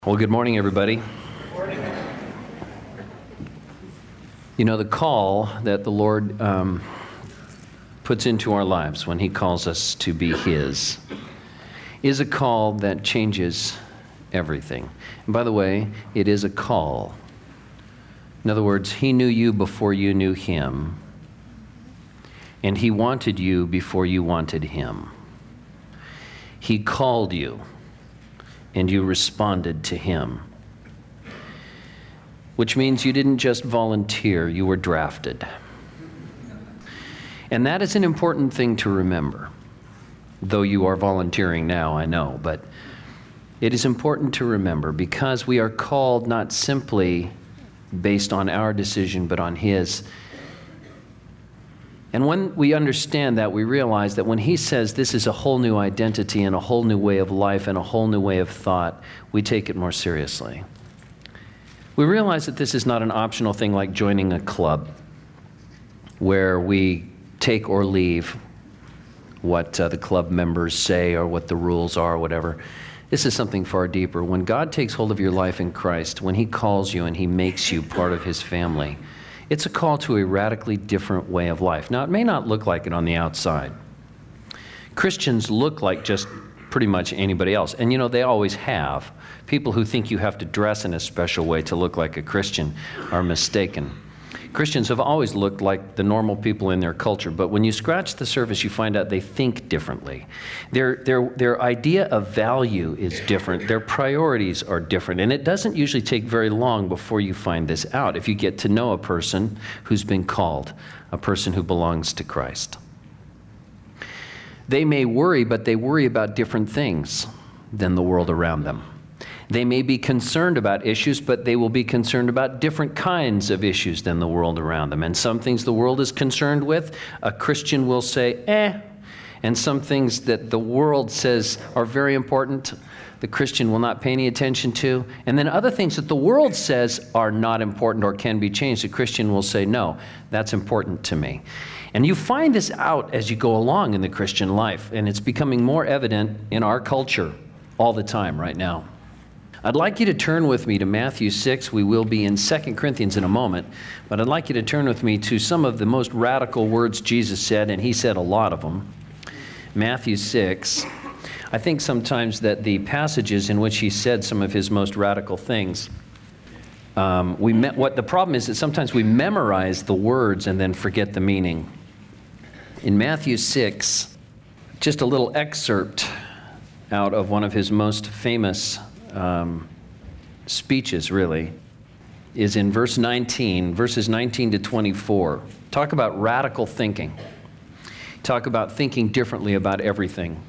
Well, good morning, everybody. You know, the call that the Lord puts into our lives when He calls us to be His is a call that changes everything. And by the way, it is a call. In other words, He knew you before you knew Him, and He wanted you before you wanted Him. He called you, and you responded to Him. Which means you didn't just volunteer, you were drafted. And that is an important thing to remember. Though you are volunteering now, I know, but it is important to remember because we are called not simply based on our decision, but on His. And when we understand that, we realize that when He says this is a whole new identity and a whole new way of life and a whole new way of thought, we take it more seriously. We realize that this is not an optional thing like joining a club where we take or leave what the club members say or what the rules are or whatever. This is something far deeper. When God takes hold of your life in Christ, when He calls you and He makes you part of His family, it's a call to a radically different way of life. Now, it may not look like it on the outside. Christians look like just pretty much anybody else. And you know, they always have. People who think you have to dress in a special way to look like a Christian are mistaken. Christians have always looked like the normal people in their culture, but when you scratch the surface, you find out they think differently. Their idea of value is different. Their priorities are different, and it doesn't usually take very long before you find this out if you get to know a person who's been called, a person who belongs to Christ. They may worry, but they worry about different things than the world around them. They may be concerned about issues, but they will be concerned about different kinds of issues than the world around them. And some things the world is concerned with, a Christian will say, And some things that the world says are very important, the Christian will not pay any attention to. And then other things that the world says are not important or can be changed, the Christian will say, no, that's important to me. And you find this out as you go along in the Christian life, and it's becoming more evident in our culture all the time right now. I'd like you to turn with me to Matthew 6. We will be in 2 Corinthians in a moment, but I'd like you to turn with me to some of the most radical words Jesus said, and He said a lot of them. Matthew 6. I think sometimes that the passages in which He said some of His most radical things, what the problem is that sometimes we memorize the words and then forget the meaning. In Matthew 6, just a little excerpt out of one of His most famous speeches, really, is in verses 19 to 24. Talk about radical thinking. Talk about thinking differently about everything.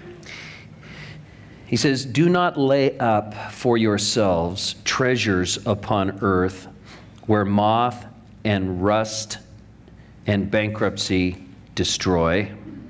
He says, "Do not lay up for yourselves treasures upon earth where moth and rust and bankruptcy destroy,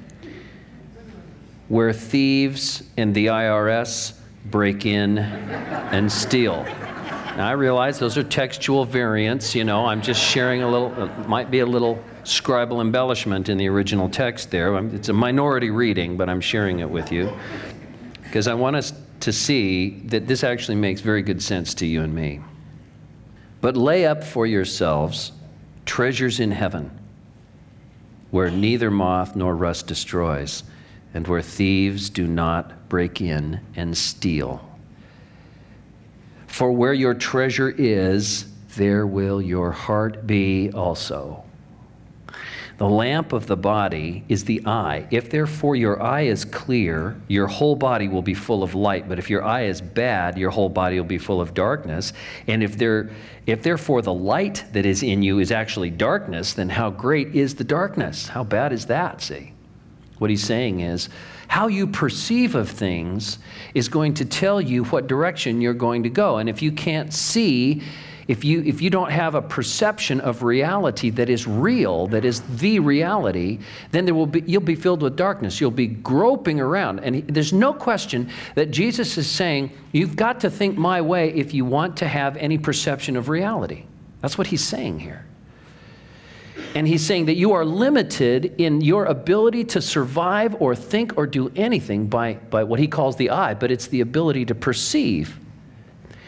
where thieves and the IRS break in and steal." Now, I realize those are textual variants. You know, I'm just sharing a little, might be a little scribal embellishment in the original text there. It's a minority reading, but I'm sharing it with you because I want us to see that this actually makes very good sense to you and me. "But lay up for yourselves treasures in heaven, where neither moth nor rust destroys, and where thieves do not break in and steal. For where your treasure is, there will your heart be also. The lamp of the body is the eye. If therefore your eye is clear, your whole body will be full of light. But if your eye is bad, your whole body will be full of darkness. And if therefore the light that is in you is actually darkness, then how great is the darkness? How bad is that, see? What he's saying is, how you perceive of things is going to tell you what direction you're going to go. And if you can't see, if you don't have a perception of reality that is real, that is the reality, then you'll be filled with darkness. You'll be groping around. And there's no question that Jesus is saying, you've got to think my way if you want to have any perception of reality. That's what he's saying here. And he's saying that you are limited in your ability to survive or think or do anything by what he calls the eye, but it's the ability to perceive.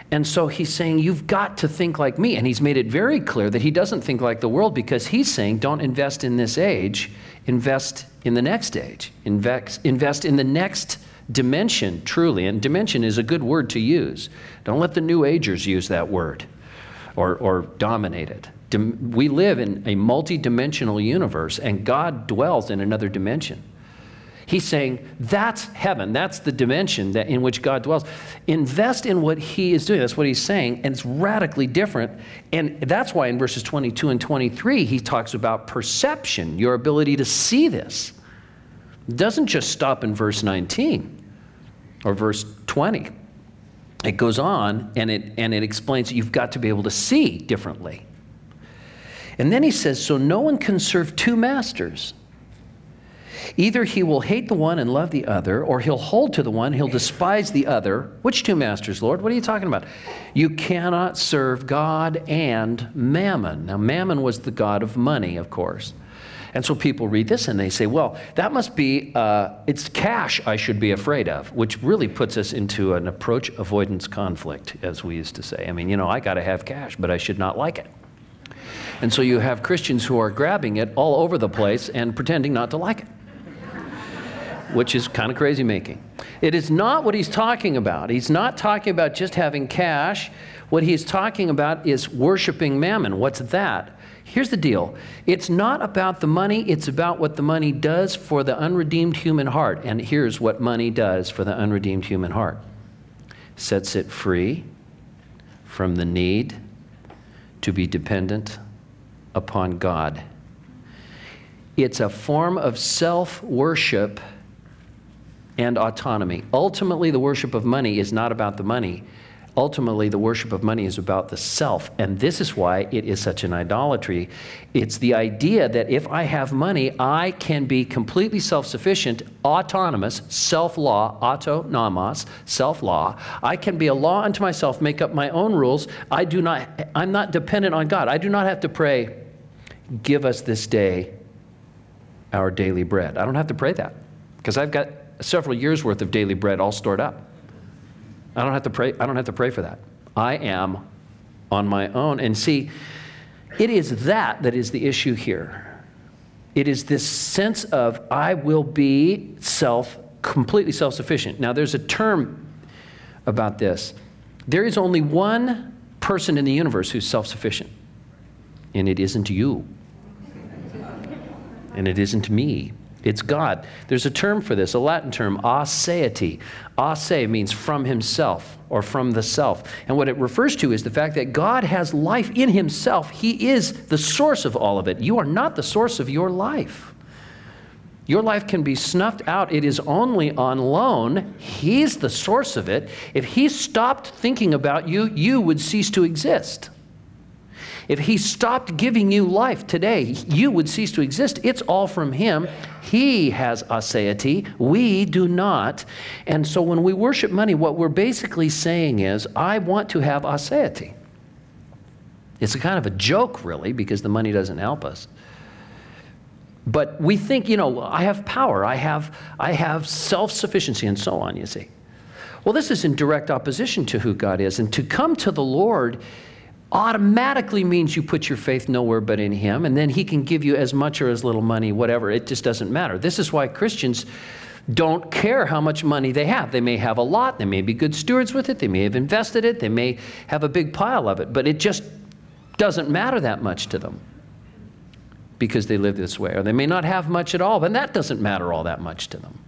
And so he's saying, you've got to think like me. And he's made it very clear that he doesn't think like the world, because he's saying, don't invest in this age, invest in the next age. Invest in the next dimension, truly. And dimension is a good word to use. Don't let the New Agers use that word or dominate it. We live in a multi-dimensional universe, and God dwells in another dimension. He's saying that's heaven. That's the dimension in which God dwells. Invest in what he is doing. That's what he's saying, and it's radically different. And that's why in verses 22 and 23, he talks about perception, your ability to see this. It doesn't just stop in verse 19 or verse 20. It goes on, and it explains that you've got to be able to see differently. And then he says, so no one can serve two masters. Either he will hate the one and love the other, or he'll hold to the one, he'll despise the other. Which two masters, Lord? What are you talking about? You cannot serve God and Mammon. Now, Mammon was the god of money, of course. And so people read this and they say, well, that must be, it's cash I should be afraid of, which really puts us into an approach avoidance conflict, as we used to say. I mean, I got to have cash, but I should not like it. And so you have Christians who are grabbing it all over the place and pretending not to like it, which is kind of crazy making. It is not what he's talking about. He's not talking about just having cash. What he's talking about is worshiping Mammon. What's that? Here's the deal. It's not about the money. It's about what the money does for the unredeemed human heart. And here's what money does for the unredeemed human heart. Sets it free from the need to be dependent upon God. It's a form of self-worship and autonomy. Ultimately, the worship of money is not about the money. Ultimately, the worship of money is about the self. And this is why it is such an idolatry. It's the idea that if I have money, I can be completely self-sufficient, autonomous, self-law, autonomos, self-law. I can be a law unto myself, make up my own rules. I'm not dependent on God. I do not have to pray, give us this day our daily bread. I don't have to pray that, because I've got several years' worth of daily bread all stored up. I don't have to pray for that. I am on my own. And see, it is that is the issue here. It is this sense of I will be completely self-sufficient. Now, there's a term about this. There is only one person in the universe who's self-sufficient, and it isn't you. And it isn't me. It's God. There's a term for this, a Latin term, aseity. Ase means from himself or from the self. And what it refers to is the fact that God has life in himself. He is the source of all of it. You are not the source of your life. Your life can be snuffed out. It is only on loan. He's the source of it. If he stopped thinking about you, you would cease to exist. If he stopped giving you life today, you would cease to exist. It's all from him. He has aseity. We do not. And so when we worship money, what we're basically saying is, I want to have aseity. It's a kind of a joke, really, because the money doesn't help us. But we think, I have power. I have self-sufficiency and so on, you see. Well, this is in direct opposition to who God is. And to come to the Lord automatically means you put your faith nowhere but in him, and then he can give you as much or as little money, whatever. It just doesn't matter. This is why Christians don't care how much money they have. They may have a lot. They may be good stewards with it. They may have invested it. They may have a big pile of it, but it just doesn't matter that much to them because they live this way. Or they may not have much at all, but that doesn't matter all that much to them,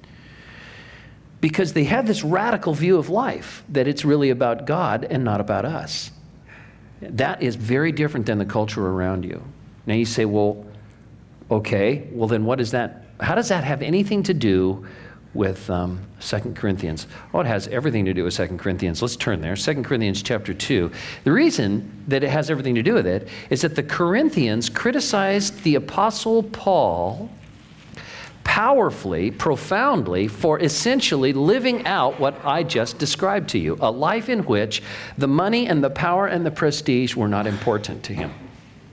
because they have this radical view of life that it's really about God and not about us. That is very different than the culture around you. Now you say, well, okay, well then what is that? How does that have anything to do with 2 Corinthians? Oh, it has everything to do with 2 Corinthians. Let's turn there. 2 Corinthians chapter 2. The reason that it has everything to do with it is that the Corinthians criticized the Apostle Paul powerfully, profoundly, for essentially living out what I just described to you, a life in which the money and the power and the prestige were not important to him.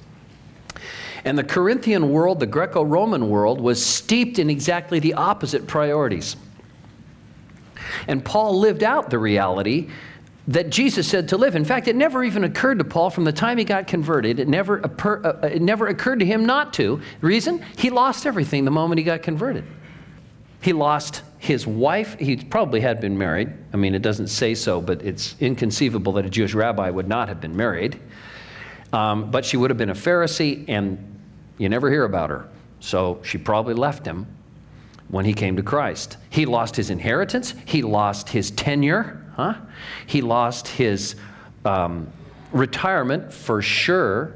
And the Corinthian world, the Greco-Roman world, was steeped in exactly the opposite priorities. And Paul lived out the reality that Jesus said to live. In fact, it never even occurred to Paul from the time he got converted. It never occurred to him not to. Reason? He lost everything the moment he got converted. He lost his wife. He probably had been married. I mean, it doesn't say so, but it's inconceivable that a Jewish rabbi would not have been married. But she would have been a Pharisee, and you never hear about her. So she probably left him when he came to Christ. He lost his inheritance. He lost his tenure. He lost his retirement for sure.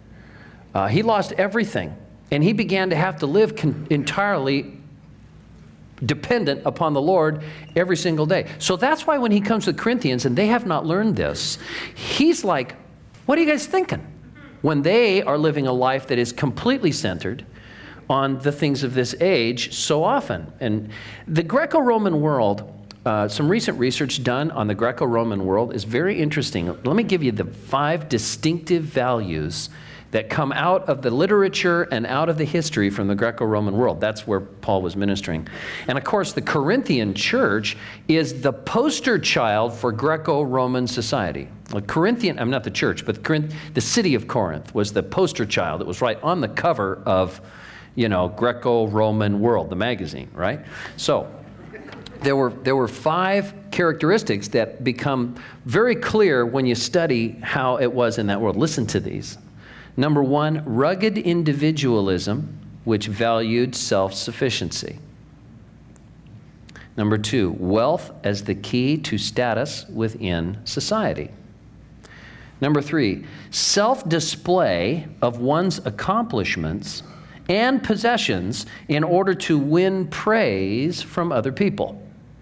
He lost everything. And he began to have to live entirely dependent upon the Lord every single day. So that's why when he comes to the Corinthians, and they have not learned this, he's like, what are you guys thinking? When they are living a life that is completely centered on the things of this age so often. And the Greco-Roman world, some recent research done on the Greco-Roman world is very interesting. Let me give you the 5 distinctive values that come out of the literature and out of the history from the Greco-Roman world. That's where Paul was ministering. And of course, the Corinthian church is the poster child for Greco-Roman society. I'm not the church, but the city of Corinth was the poster child. It was right on the cover of, Greco-Roman World, the magazine, right? So there were 5 characteristics that become very clear when you study how it was in that world. Listen to these. Number 1, rugged individualism, which valued self-sufficiency. Number 2, wealth as the key to status within society. Number 3, self-display of one's accomplishments and possessions in order to win praise from other people.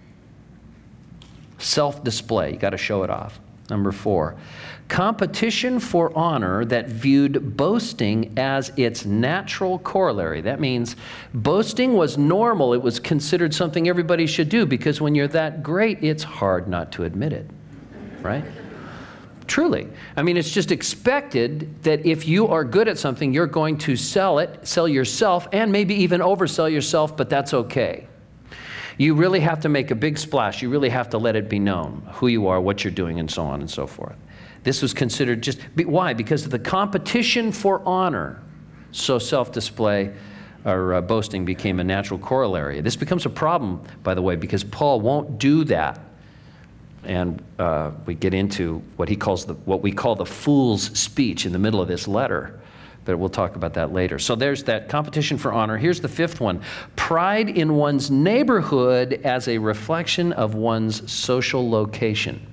Self-display, you got to show it off. Number 4, competition for honor that viewed boasting as its natural corollary. That means boasting was normal. It was considered something everybody should do because when you're that great, it's hard not to admit it, right? Truly. I mean, it's just expected that if you are good at something, you're going to sell yourself, and maybe even oversell yourself, but that's okay. You really have to make a big splash. You really have to let it be known who you are, what you're doing, and so on and so forth. This was considered why? Because of the competition for honor. So self-display or boasting became a natural corollary. This becomes a problem, by the way, because Paul won't do that. And we get into what we call the fool's speech in the middle of this letter. But we'll talk about that later. So there's that competition for honor. Here's the 5th one. Pride in one's neighborhood as a reflection of one's social location.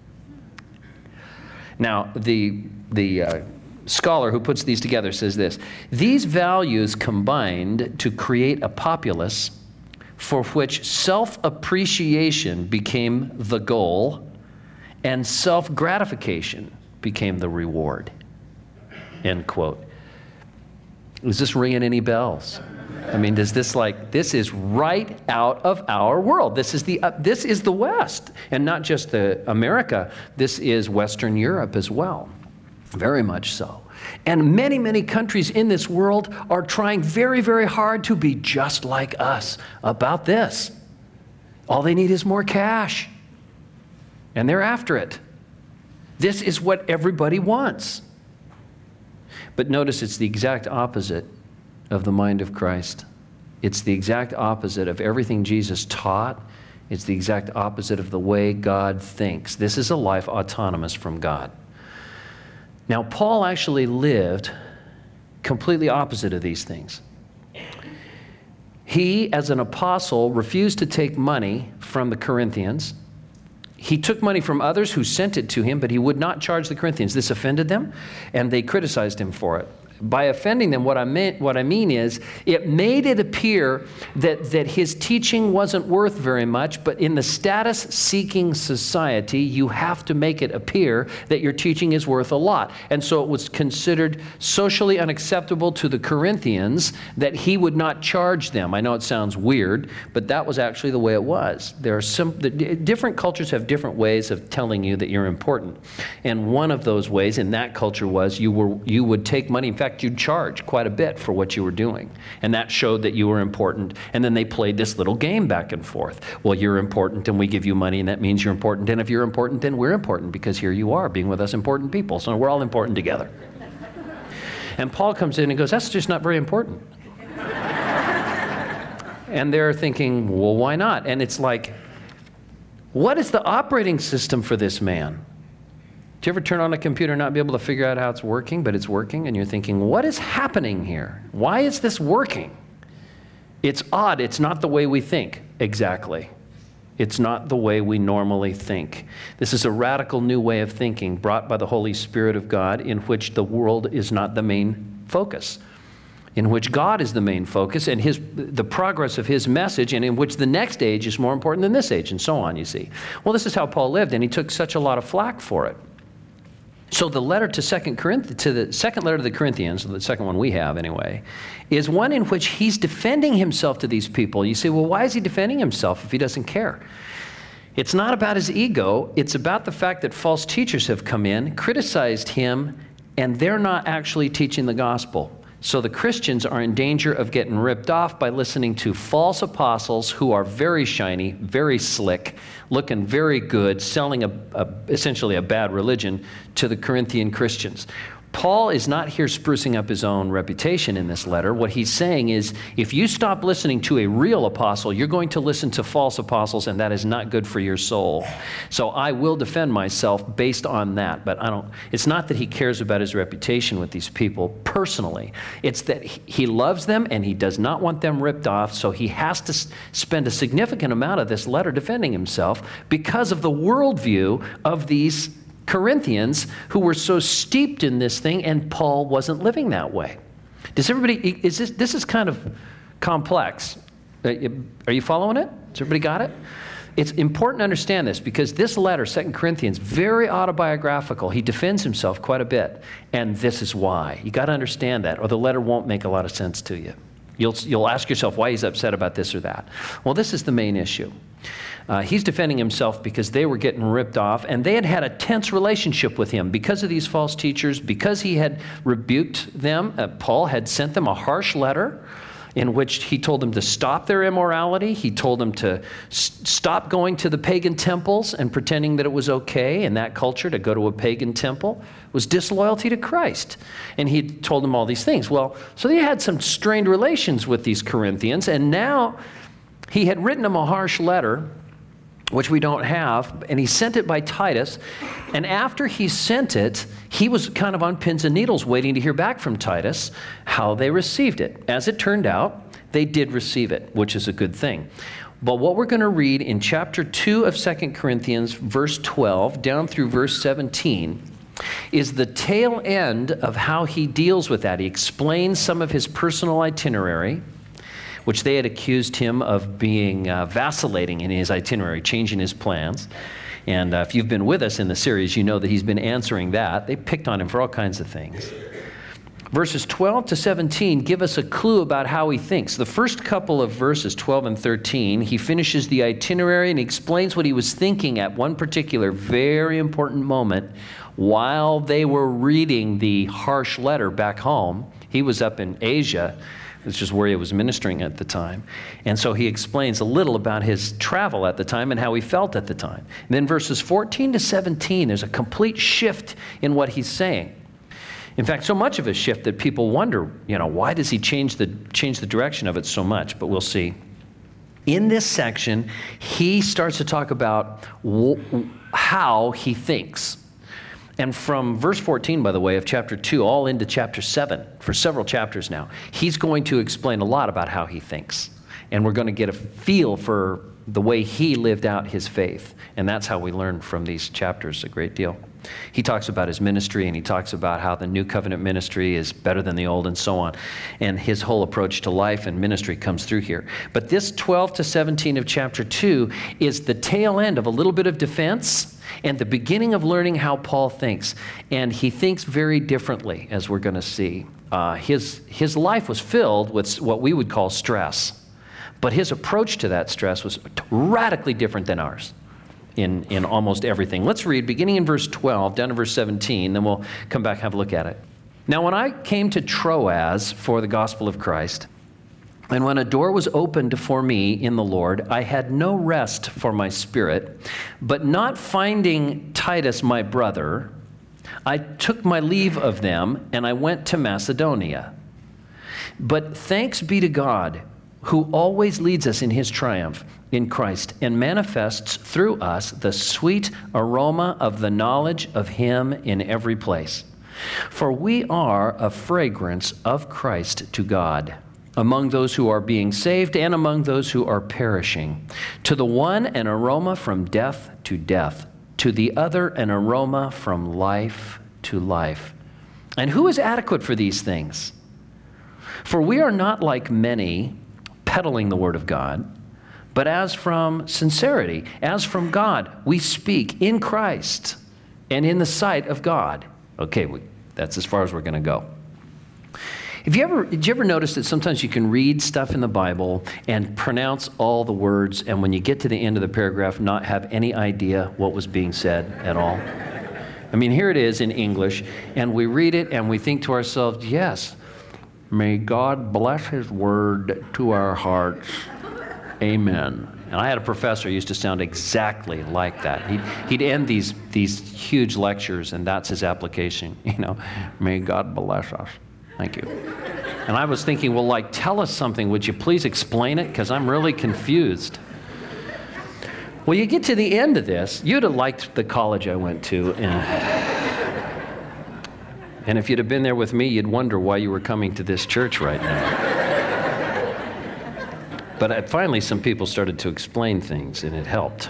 Now, the scholar who puts these together says this: these values combined to create a populace for which self-appreciation became the goal and self-gratification became the reward. End quote. Is this ringing any bells? I mean, this is right out of our world. This is the West, and not just America. This is Western Europe as well, very much so. And many, many countries in this world are trying very, very hard to be just like us about this. All they need is more cash, and they're after it. This is what everybody wants. But notice it's the exact opposite of the mind of Christ. It's the exact opposite of everything Jesus taught. It's the exact opposite of the way God thinks. This is a life autonomous from God. Now, Paul actually lived completely opposite of these things. He, as an apostle, refused to take money from the Corinthians. He took money from others who sent it to him, but he would not charge the Corinthians. This offended them, and they criticized him for it. By offending them, what I mean is it made it appear that his teaching wasn't worth very much, but in the status-seeking society, you have to make it appear that your teaching is worth a lot. And so it was considered socially unacceptable to the Corinthians that he would not charge them. I know it sounds weird, but that was actually the way it was. Different cultures have different ways of telling you that you're important. And one of those ways in that culture was you would take money. In fact, fact, you'd charge quite a bit for what you were doing. And that showed that you were important. And then they played this little game back and forth. Well, you're important and we give you money and that means you're important. And if you're important, then we're important because here you are being with us important people. So we're all important together. And Paul comes in and goes, that's just not very important. And they're thinking, well, why not? And it's like, what is the operating system for this man? Do you ever turn on a computer and not be able to figure out how it's working, but it's working, and you're thinking, what is happening here? Why is this working? It's odd. It's not the way we think. Exactly. It's not the way we normally think. This is a radical new way of thinking brought by the Holy Spirit of God, in which the world is not the main focus, in which God is the main focus and the progress of his message, and in which the next age is more important than this age, and so on, you see. Well, this is how Paul lived, and he took such a lot of flack for it. So the letter to the second letter to the Corinthians, the second one we have anyway, is one in which he's defending himself to these people. You say, well, why is he defending himself if he doesn't care? It's not about his ego. It's about the fact that false teachers have come in, criticized him, and they're not actually teaching the gospel. So the Christians are in danger of getting ripped off by listening to false apostles who are very shiny, very slick, looking very good, selling essentially a bad religion to the Corinthian Christians. Paul is not here sprucing up his own reputation in this letter. What he's saying is, if you stop listening to a real apostle, you're going to listen to false apostles, and that is not good for your soul. So I will defend myself based on that, but it's not that he cares about his reputation with these people personally. It's that he loves them and he does not want them ripped off, so he has to spend a significant amount of this letter defending himself because of the worldview of these Corinthians who were so steeped in this thing, and Paul wasn't living that way. This is kind of complex. Are you following it? Has everybody got it? It's important to understand this because this letter, 2 Corinthians, very autobiographical. He defends himself quite a bit, and this is why. You got to understand that, or the letter won't make a lot of sense to you. You'll ask yourself why he's upset about this or that. Well, this is the main issue. He's defending himself because they were getting ripped off, and they had a tense relationship with him because of these false teachers, because he had rebuked them. Paul had sent them a harsh letter in which he told them to stop their immorality. He told them to stop going to the pagan temples and pretending that it was okay in that culture to go to a pagan temple was disloyalty to Christ. And he told them all these things. Well, so they had some strained relations with these Corinthians, and now he had written them a harsh letter, which we don't have, and he sent it by Titus. And after he sent it, he was kind of on pins and needles waiting to hear back from Titus how they received it. As it turned out, they did receive it, which is a good thing. But what we're going to read in chapter 2 of 2 Corinthians, verse 12, down through verse 17, is the tail end of how he deals with that. He explains some of his personal itinerary, which they had accused him of being vacillating in his itinerary, changing his plans. And if you've been with us in the series, you know that he's been answering that. They picked on him for all kinds of things. Verses 12 to 17 give us a clue about how he thinks. The first couple of verses, 12 and 13, he finishes the itinerary and he explains what he was thinking at one particular very important moment while they were reading the harsh letter back home. He was up in Asia, which is where he was ministering at the time. And so he explains a little about his travel at the time and how he felt at the time. And then verses 14 to 17, there's a complete shift in what he's saying. In fact, so much of a shift that people wonder, why does he change the direction of it so much? But we'll see. In this section, he starts to talk about how he thinks. And from verse 14, by the way, of chapter 2, all into chapter 7, for several chapters now, he's going to explain a lot about how he thinks. And we're going to get a feel for the way he lived out his faith. And that's how we learn from these chapters a great deal. He talks about his ministry, and he talks about how the new covenant ministry is better than the old, and so on. And his whole approach to life and ministry comes through here. But this 12 to 17 of chapter 2 is the tail end of a little bit of defense and the beginning of learning how Paul thinks. And he thinks very differently, as we're going to see. His life was filled with what we would call stress. But his approach to that stress was radically different than ours in almost everything. Let's read, beginning in verse 12, down to verse 17, then we'll come back and have a look at it. Now, when I came to Troas for the gospel of Christ, and when a door was opened for me in the Lord, I had no rest for my spirit, but not finding Titus my brother, I took my leave of them, and I went to Macedonia. But thanks be to God, who always leads us in his triumph in Christ, and manifests through us the sweet aroma of the knowledge of him in every place. For we are a fragrance of Christ to God, among those who are being saved and among those who are perishing. To the one, an aroma from death to death. To the other, an aroma from life to life. And who is adequate for these things? For we are not like many peddling the word of God, but as from sincerity, as from God, we speak in Christ and in the sight of God. Okay, that's as far as we're going to go. Did you ever notice that sometimes you can read stuff in the Bible and pronounce all the words, and when you get to the end of the paragraph, not have any idea what was being said at all? I mean, here it is in English, and we read it and we think to ourselves, yes, may God bless his word to our hearts. Amen. And I had a professor who used to sound exactly like that. He'd end these huge lectures, and that's his application. May God bless us. Thank you. And I was thinking, well, tell us something. Would you please explain it? Because I'm really confused. Well, you get to the end of this. You'd have liked the college I went to. And if you'd have been there with me, you'd wonder why you were coming to this church right now. But finally, some people started to explain things, and it helped.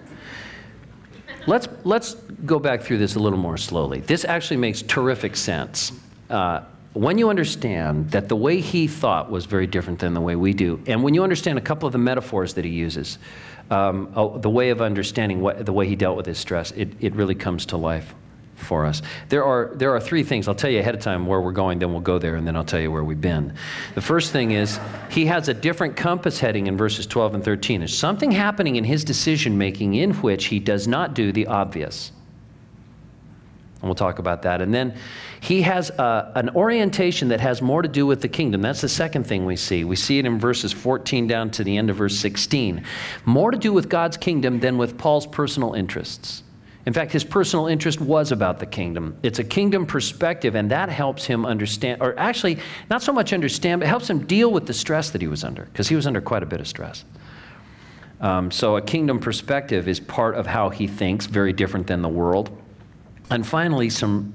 Let's go back through this a little more slowly. This actually makes terrific sense. When you understand that the way he thought was very different than the way we do, and when you understand a couple of the metaphors that he uses, the way of understanding the way he dealt with his stress, it really comes to life for us. There are three things. I'll tell you ahead of time where we're going, then we'll go there, and then I'll tell you where we've been. The first thing is he has a different compass heading in verses 12 and 13. There's something happening in his decision-making in which he does not do the obvious. And we'll talk about that. And then he has an orientation that has more to do with the kingdom. That's the second thing we see. We see it in verses 14 down to the end of verse 16. More to do with God's kingdom than with Paul's personal interests. In fact, his personal interest was about the kingdom. It's a kingdom perspective, and that helps him understand, or actually, not so much understand, but helps him deal with the stress that he was under, because he was under quite a bit of stress. So a kingdom perspective is part of how he thinks, very different than the world. And finally,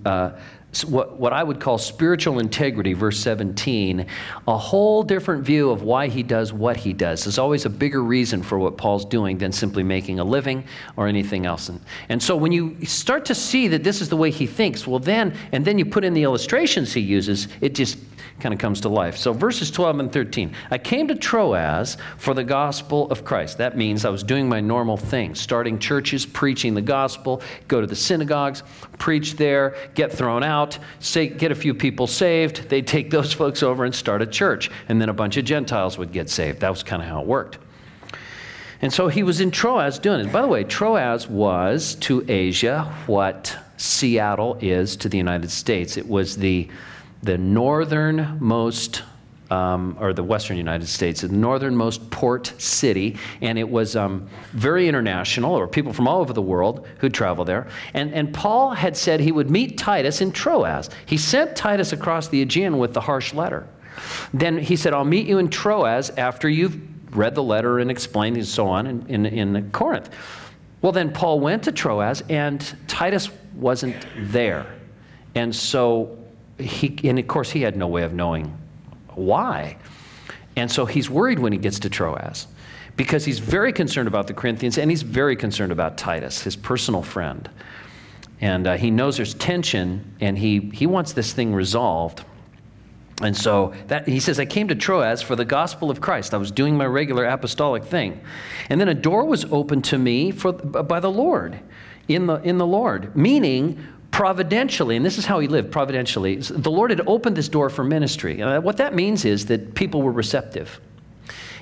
what I would call spiritual integrity, verse 17, a whole different view of why he does what he does. There's always a bigger reason for what Paul's doing than simply making a living or anything else. And so when you start to see that this is the way he thinks, then you put in the illustrations he uses, it just kind of comes to life. So verses 12 and 13. I came to Troas for the gospel of Christ. That means I was doing my normal thing, starting churches, preaching the gospel, go to the synagogues, preach there, get thrown out, get a few people saved. They'd take those folks over and start a church. And then a bunch of Gentiles would get saved. That was kind of how it worked. And so he was in Troas doing it. By the way, Troas was to Asia what Seattle is to the United States. It was the northernmost, or the western United States, the northernmost port city, and it was very international, or people from all over the world who travel there. And Paul had said he would meet Titus in Troas. He sent Titus across the Aegean with the harsh letter. Then he said, I'll meet you in Troas after you've read the letter and explained and so on in Corinth. Well, then Paul went to Troas, and Titus wasn't there. And so and of course, he had no way of knowing why. And so he's worried when he gets to Troas because he's very concerned about the Corinthians, and he's very concerned about Titus, his personal friend. And he knows there's tension, and he wants this thing resolved. And so he says, I came to Troas for the gospel of Christ. I was doing my regular apostolic thing. And then a door was opened to me by the Lord, in the Lord, meaning providentially, and this is how he lived, providentially. The Lord had opened this door for ministry. What that means is that people were receptive.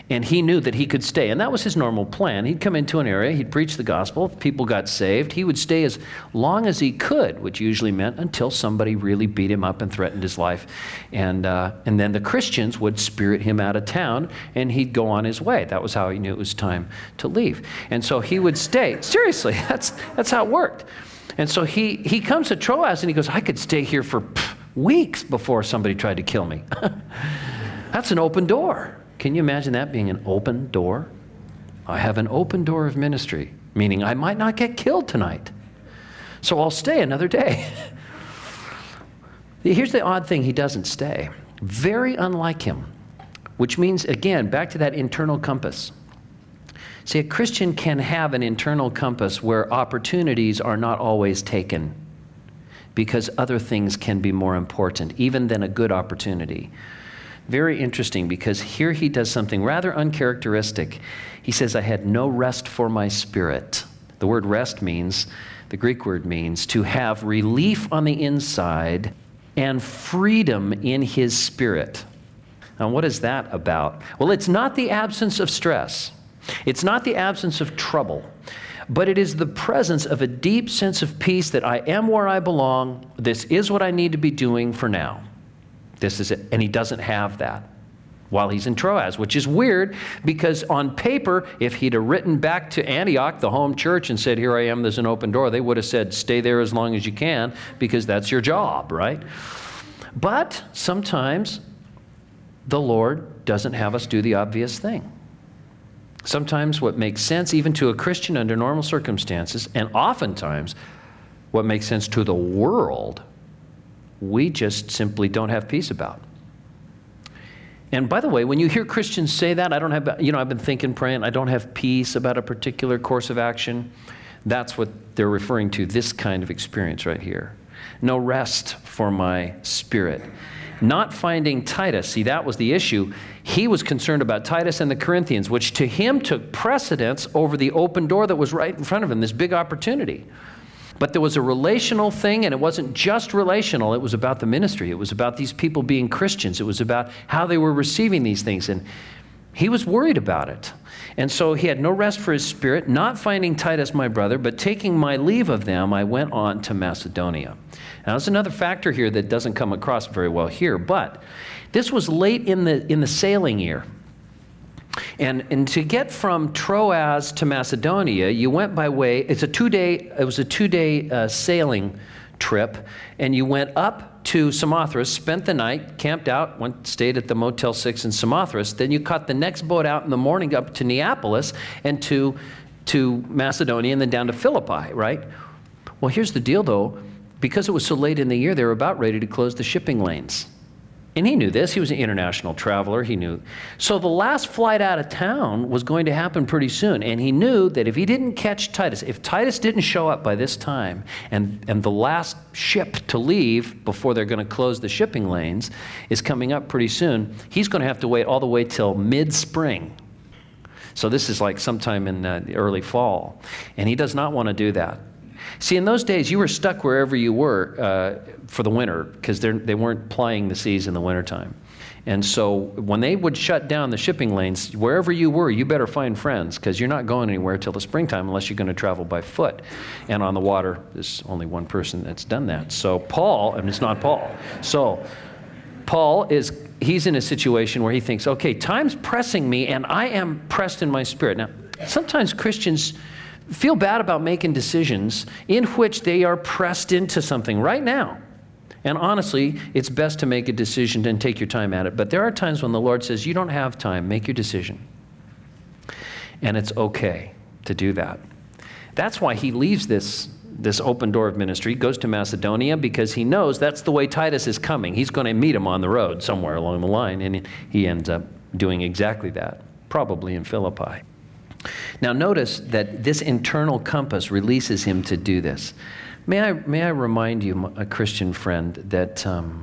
And he knew that he could stay, and that was his normal plan. He'd come into an area, he'd preach the gospel, people got saved. He would stay as long as he could, which usually meant until somebody really beat him up and threatened his life. And then the Christians would spirit him out of town, and he'd go on his way. That was how he knew it was time to leave. And so he would stay. Seriously, that's how it worked. And so he comes to Troas, and he goes, I could stay here for weeks before somebody tried to kill me. That's an open door. Can you imagine that being an open door? I have an open door of ministry, meaning I might not get killed tonight. So I'll stay another day. Here's the odd thing, he doesn't stay. Very unlike him, which means, again, back to that internal compass. See, a Christian can have an internal compass where opportunities are not always taken because other things can be more important, even than a good opportunity. Very interesting, because here he does something rather uncharacteristic. He says, I had no rest for my spirit. The word rest means, the Greek word means, to have relief on the inside and freedom in his spirit. Now, what is that about? Well, it's not the absence of stress. It's not the absence of trouble, but it is the presence of a deep sense of peace that I am where I belong. This is what I need to be doing for now. This is it. And he doesn't have that while he's in Troas, which is weird because on paper, if he'd have written back to Antioch, the home church, and said, here I am, there's an open door, they would have said, stay there as long as you can because that's your job, right? But sometimes the Lord doesn't have us do the obvious thing. Sometimes what makes sense even to a Christian under normal circumstances, and oftentimes what makes sense to the world, we just simply don't have peace about. And by the way, when you hear Christians say that, I've been thinking, praying, I don't have peace about a particular course of action, that's what they're referring to, this kind of experience right here. No rest for my spirit. Not finding Titus, see, that was the issue. He was concerned about Titus and the Corinthians, which to him took precedence over the open door that was right in front of him, this big opportunity. But there was a relational thing, and it wasn't just relational. It was about the ministry. It was about these people being Christians. It was about how they were receiving these things, and he was worried about it. And so he had no rest for his spirit, not finding Titus my brother, but taking my leave of them, I went on to Macedonia. Now, there's another factor here that doesn't come across very well here, but this was late in the sailing year. And to get from Troas to Macedonia, you went by way, it was a two-day sailing trip, and you went up to Samothrace, spent the night, camped out, stayed at the Motel 6 in Samothrace, then you caught the next boat out in the morning up to Neapolis and to Macedonia and then down to Philippi, right? Well, here's the deal though, because it was so late in the year, they were about ready to close the shipping lanes. And he knew this. He was an international traveler. He knew. So the last flight out of town was going to happen pretty soon. And he knew that if he didn't catch Titus, if Titus didn't show up by this time, and the last ship to leave before they're going to close the shipping lanes is coming up pretty soon, he's going to have to wait all the way till mid-spring. So this is like sometime in the early fall. And he does not want to do that. See, in those days, you were stuck wherever you were for the winter because they weren't plying the seas in the wintertime. And so when they would shut down the shipping lanes, wherever you were, you better find friends because you're not going anywhere till the springtime unless you're going to travel by foot. And on the water, there's only one person that's done that. So Paul, and it's not Paul. So Paul he's in a situation where he thinks, okay, time's pressing me and I am pressed in my spirit. Now, sometimes Christians feel bad about making decisions in which they are pressed into something right now. And honestly, it's best to make a decision and take your time at it. But there are times when the Lord says, you don't have time, make your decision. And it's okay to do that. That's why he leaves this open door of ministry, goes to Macedonia, because he knows that's the way Titus is coming. He's going to meet him on the road somewhere along the line, and he ends up doing exactly that, probably in Philippi. Now notice that this internal compass releases him to do this. May I remind you, a Christian friend, that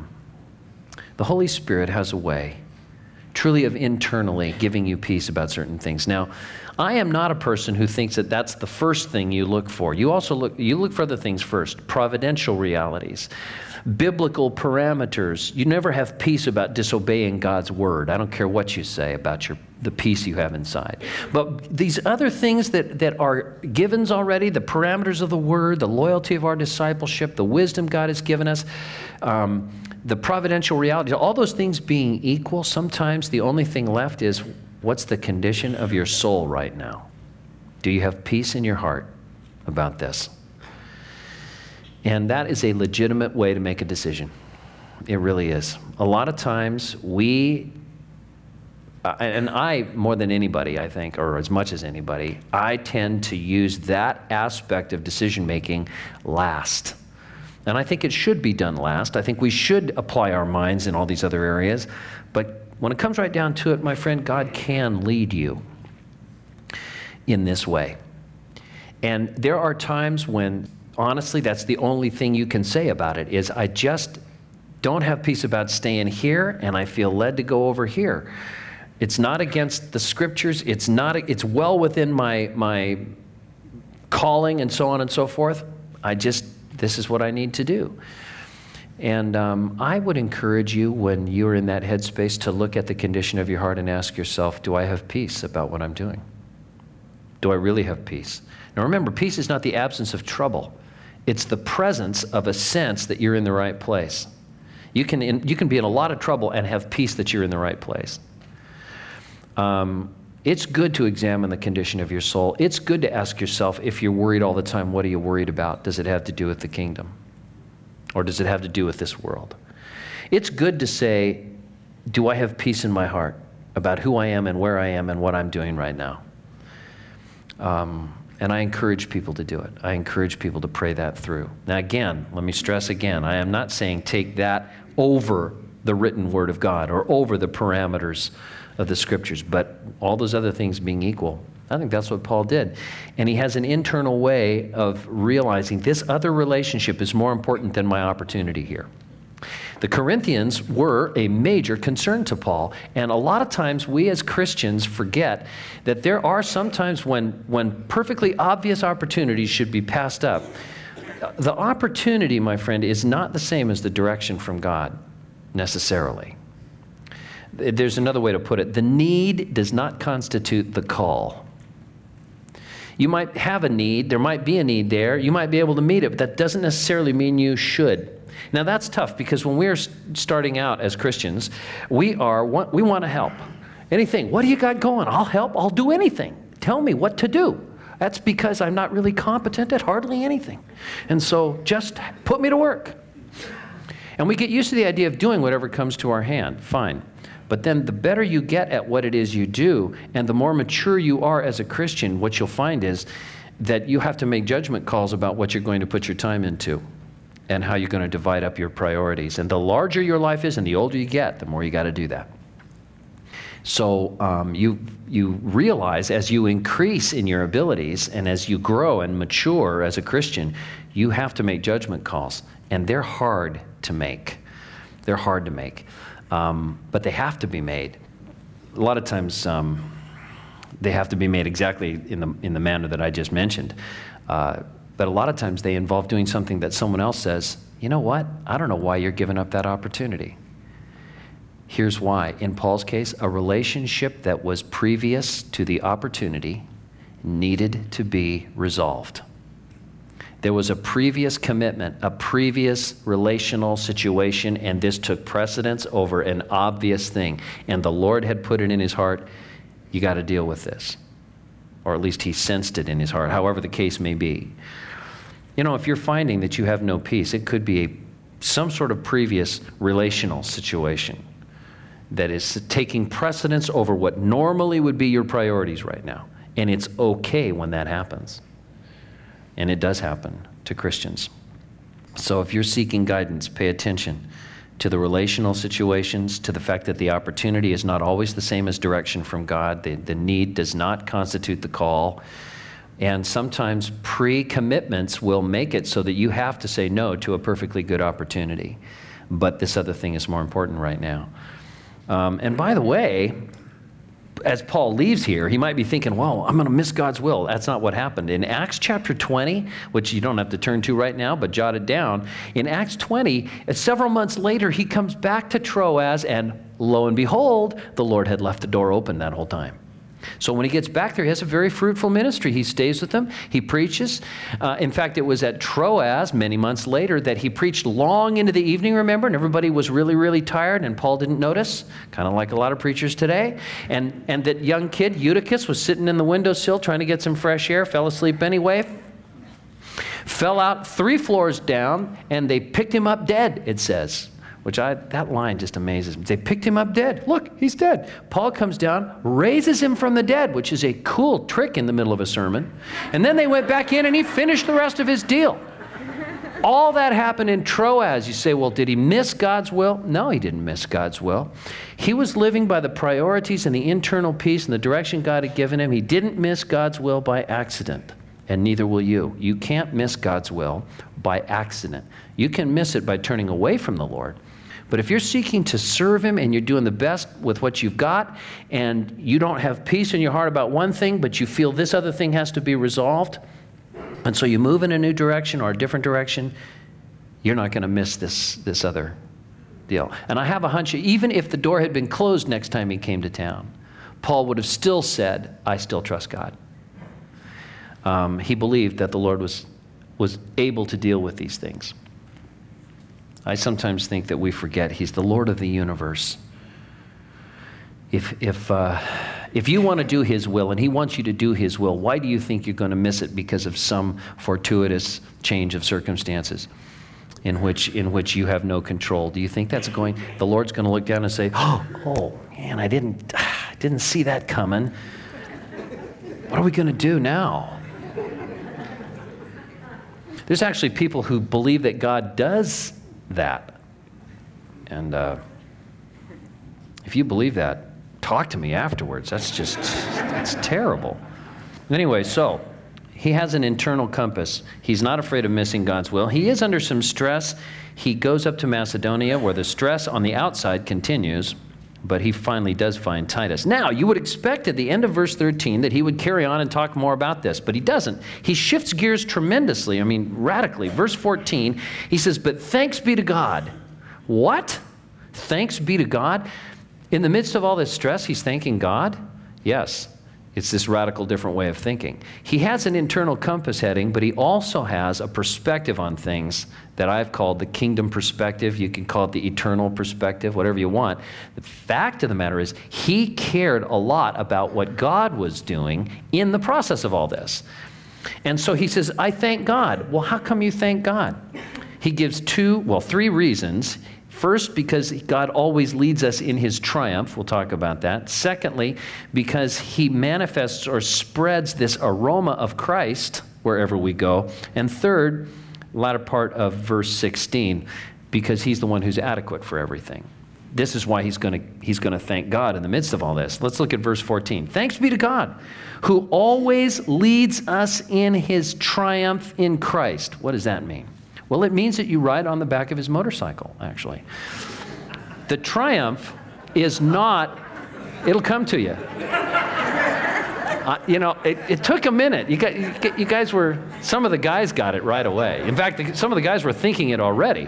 the Holy Spirit has a way truly of internally giving you peace about certain things. Now, I am not a person who thinks that that's the first thing you look for. You look for other things first, providential realities, biblical parameters. You never have peace about disobeying God's word. I don't care what you say about the peace you have inside. But these other things that are givens already, the parameters of the word, the loyalty of our discipleship, the wisdom God has given us, the providential realities, all those things being equal, sometimes the only thing left is, what's the condition of your soul right now? Do you have peace in your heart about this? And that is a legitimate way to make a decision. It really is. A lot of times and I, more than anybody, I think, or as much as anybody, I tend to use that aspect of decision-making last. And I think it should be done last. I think we should apply our minds in all these other areas. But when it comes right down to it, my friend, God can lead you in this way. And there are times when, honestly, that's the only thing you can say about it, is I just don't have peace about staying here, and I feel led to go over here. It's not against the scriptures. It's well within my calling and so on and so forth. This is what I need to do. And I would encourage you, when you're in that headspace, to look at the condition of your heart and ask yourself, do I have peace about what I'm doing? Do I really have peace? Now remember, peace is not the absence of trouble. It's the presence of a sense that you're in the right place. You can be in a lot of trouble and have peace that you're in the right place. It's good to examine the condition of your soul. It's good to ask yourself, if you're worried all the time, what are you worried about? Does it have to do with the kingdom? Or does it have to do with this world? It's good to say, do I have peace in my heart about who I am and where I am and what I'm doing right now? And I encourage people to do it. I encourage people to pray that through. Now again, let me stress again, I am not saying take that over the written word of God or over the parameters of the scriptures, but all those other things being equal, I think that's what Paul did. And he has an internal way of realizing this other relationship is more important than my opportunity here. The Corinthians were a major concern to Paul, and a lot of times we as Christians forget that there are some times when perfectly obvious opportunities should be passed up. The opportunity, my friend, is not the same as the direction from God, necessarily. There's another way to put it. The need does not constitute the call. You might have a need, there might be a need there, you might be able to meet it, but that doesn't necessarily mean you should. Now that's tough, because when we're starting out as Christians, we want to help. Anything, what do you got going? I'll help, I'll do anything. Tell me what to do. That's because I'm not really competent at hardly anything. And so just put me to work. And we get used to the idea of doing whatever comes to our hand, fine. But then the better you get at what it is you do, and the more mature you are as a Christian, what you'll find is that you have to make judgment calls about what you're going to put your time into and how you're going to divide up your priorities. And the larger your life is and the older you get, the more you got to do that. So you realize as you increase in your abilities and as you grow and mature as a Christian, you have to make judgment calls. And they're hard to make. They're hard to make. But they have to be made. A lot of times they have to be made exactly in the manner that I just mentioned. But a lot of times they involve doing something that someone else says, you know what? I don't know why you're giving up that opportunity. Here's why. In Paul's case, a relationship that was previous to the opportunity needed to be resolved. There was a previous commitment, a previous relational situation, and this took precedence over an obvious thing. And the Lord had put it in his heart, you got to deal with this. Or at least he sensed it in his heart, however the case may be. You know, if you're finding that you have no peace, it could be some sort of previous relational situation that is taking precedence over what normally would be your priorities right now. And it's okay when that happens. And it does happen to Christians. So if you're seeking guidance, pay attention to the relational situations, to the fact that the opportunity is not always the same as direction from God. The need does not constitute the call. And sometimes pre-commitments will make it so that you have to say no to a perfectly good opportunity. But this other thing is more important right now. And by the way, as Paul leaves here, he might be thinking, well, I'm going to miss God's will. That's not what happened. In Acts chapter 20, which you don't have to turn to right now, but jot it down. In Acts 20, several months later, he comes back to Troas, and lo and behold, the Lord had left the door open that whole time. So when he gets back there, he has a very fruitful ministry. He stays with them. He preaches. In fact, it was at Troas many months later that he preached long into the evening, remember? And everybody was really, really tired, and Paul didn't notice, kind of like a lot of preachers today. And that young kid, Eutychus, was sitting in the windowsill trying to get some fresh air, fell asleep anyway, fell out 3 floors down, and they picked him up dead, it says. That line just amazes me. They picked him up dead. Look, he's dead. Paul comes down, raises him from the dead, which is a cool trick in the middle of a sermon. And then they went back in and he finished the rest of his deal. All that happened in Troas. You say, well, did he miss God's will? No, he didn't miss God's will. He was living by the priorities and the internal peace and the direction God had given him. He didn't miss God's will by accident, and neither will you. You can't miss God's will by accident. You can miss it by turning away from the Lord. But if you're seeking to serve him and you're doing the best with what you've got, and you don't have peace in your heart about one thing, but you feel this other thing has to be resolved, and so you move in a new direction or a different direction, you're not going to miss this other deal. And I have a hunch, even if the door had been closed next time he came to town, Paul would have still said, I still trust God. He believed that the Lord was able to deal with these things. I sometimes think that we forget he's the Lord of the universe. If you want to do his will and he wants you to do his will, why do you think you're going to miss it because of some fortuitous change of circumstances in which you have no control? Do you think the Lord's going to look down and say, oh man, I didn't see that coming. What are we going to do now? There's actually people who believe that God does that. And if you believe that, talk to me afterwards. That's terrible. Anyway, so he has an internal compass. He's not afraid of missing God's will. He is under some stress. He goes up to Macedonia where the stress on the outside continues, but he finally does find Titus. Now, you would expect at the end of verse 13 that he would carry on and talk more about this, but he doesn't. He shifts gears tremendously, radically. Verse 14, he says, but thanks be to God. What? Thanks be to God? In the midst of all this stress, he's thanking God? Yes. It's this radical different way of thinking. He has an internal compass heading, but he also has a perspective on things that I've called the kingdom perspective. You can call it the eternal perspective, whatever you want. The fact of the matter is, he cared a lot about what God was doing in the process of all this. And so he says, I thank God. Well, how come you thank God? He gives 3 reasons. First, because God always leads us in his triumph. We'll talk about that. Secondly, because he manifests or spreads this aroma of Christ wherever we go. And third, latter part of verse 16, because he's the one who's adequate for everything. This is why he's going to thank God in the midst of all this. Let's look at verse 14. Thanks be to God, who always leads us in his triumph in Christ. What does that mean? Well, it means that you ride on the back of his motorcycle, actually. The triumph is not, it'll come to you. It took a minute. You guys some of the guys got it right away. In fact, some of the guys were thinking it already.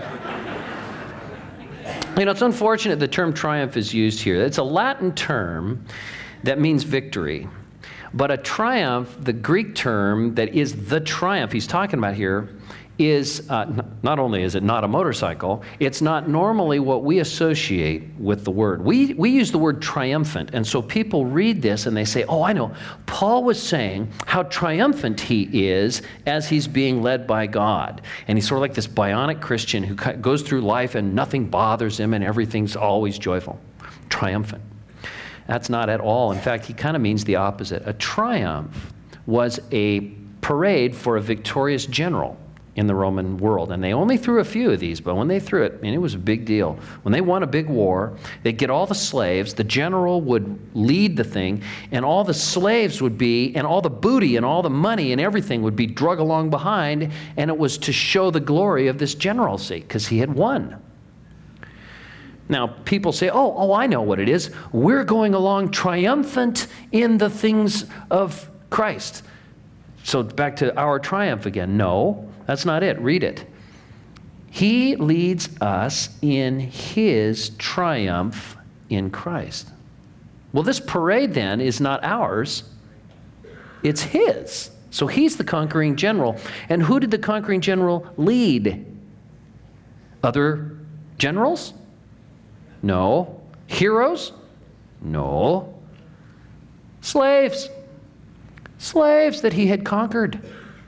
It's unfortunate the term triumph is used here. It's a Latin term that means victory. But a triumph, the Greek term that is the triumph he's talking about here, is not only is it not a motorcycle, it's not normally what we associate with the word. We use the word triumphant, and so people read this and they say, oh, I know. Paul was saying how triumphant he is as he's being led by God. And he's sort of like this bionic Christian who goes through life and nothing bothers him and everything's always joyful. Triumphant. That's not at all. In fact, he kind of means the opposite. A triumph was a parade for a victorious general in the Roman world. And they only threw a few of these, but when they threw it, it was a big deal. When they won a big war, they'd get all the slaves, the general would lead the thing, and all the slaves would be, and all the booty and all the money and everything would be drug along behind, and it was to show the glory of this generalcy, because he had won. Now, people say, oh, I know what it is. We're going along triumphant in the things of Christ. So back to our triumph again. No, that's not it. Read it. He leads us in his triumph in Christ. Well, this parade then is not ours. It's his. So he's the conquering general. And who did the conquering general lead? Other generals? No. Heroes? No. Slaves. Slaves that he had conquered.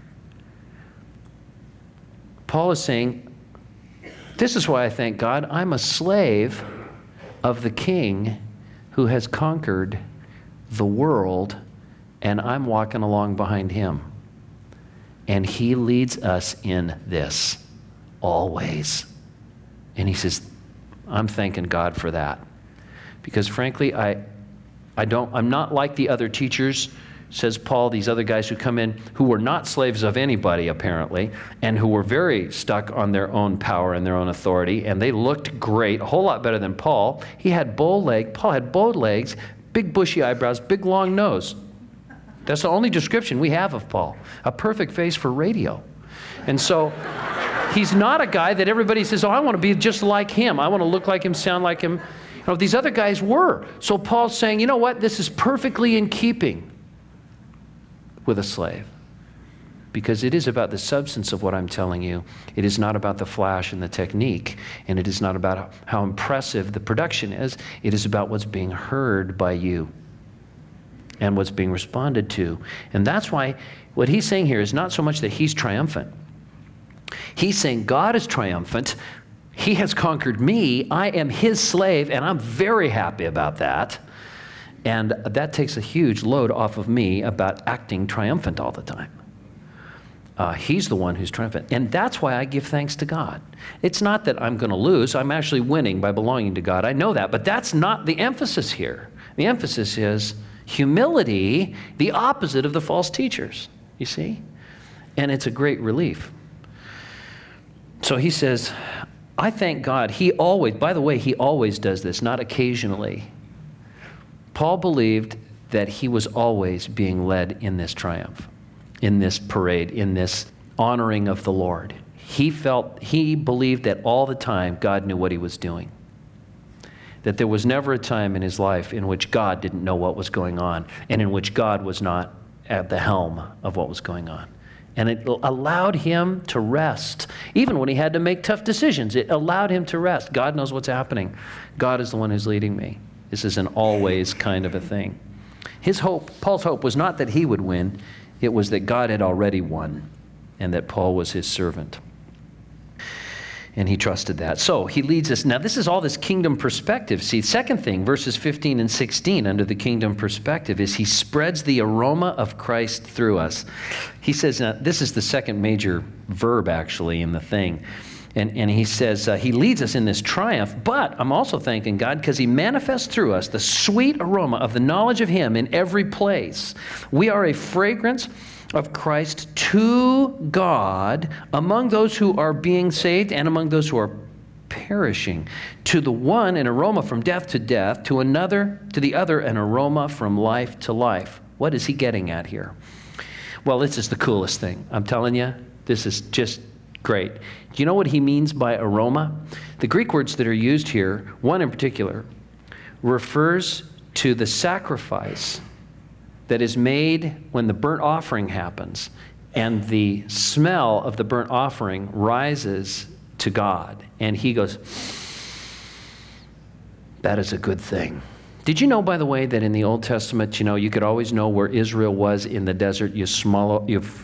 Paul is saying, this is why I thank God I'm a slave of the King who has conquered the world, and I'm walking along behind him. And he leads us in this always. And he says, I'm thanking God for that. Because frankly, I'm not like the other teachers, says Paul, these other guys who come in who were not slaves of anybody apparently, and who were very stuck on their own power and their own authority, and they looked great, a whole lot better than Paul. Paul had bowed legs, big bushy eyebrows, big long nose. That's the only description we have of Paul. A perfect face for radio. And so he's not a guy that everybody says, oh, I want to be just like him. I want to look like him, sound like him. You know, these other guys were. So Paul's saying, you know what? This is perfectly in keeping with a slave. Because it is about the substance of what I'm telling you. It is not about the flash and the technique. And it is not about how impressive the production is. It is about what's being heard by you and what's being responded to. And that's why what he's saying here is not so much that he's triumphant. He's saying God is triumphant. He has conquered me. I am his slave, and I'm very happy about that. And that takes a huge load off of me about acting triumphant all the time. He's the one who's triumphant. And that's why I give thanks to God. It's not that I'm going to lose. I'm actually winning by belonging to God. I know that. But that's not the emphasis here. The emphasis is humility, the opposite of the false teachers, you see? And it's a great relief. So he says, I thank God. He always does this, not occasionally. Paul believed that he was always being led in this triumph, in this parade, in this honoring of the Lord. He believed that all the time God knew what he was doing. That there was never a time in his life in which God didn't know what was going on and in which God was not at the helm of what was going on. And it allowed him to rest. Even when he had to make tough decisions, it allowed him to rest. God knows what's happening. God is the one who's leading me. This is an always kind of a thing. Paul's hope was not that he would win. It was that God had already won and that Paul was his servant. And he trusted that. So he leads us. Now, this is all this kingdom perspective. See, second thing, verses 15 and 16 under the kingdom perspective is he spreads the aroma of Christ through us. He says, now, this is the second major verb, actually, in the thing. And he says, he leads us in this triumph, but I'm also thanking God because he manifests through us the sweet aroma of the knowledge of him in every place. We are a fragrance of Christ to God among those who are being saved and among those who are perishing. To the one, an aroma from death to death, to the other, an aroma from life to life. What is he getting at here? Well, this is the coolest thing. I'm telling you, this is just great. Do you know what he means by aroma? The Greek words that are used here, one in particular, refers to the sacrifice that is made when the burnt offering happens, and the smell of the burnt offering rises to God. And he goes, that is a good thing. Did you know, by the way, that in the Old Testament, you could always know where Israel was in the desert? You follow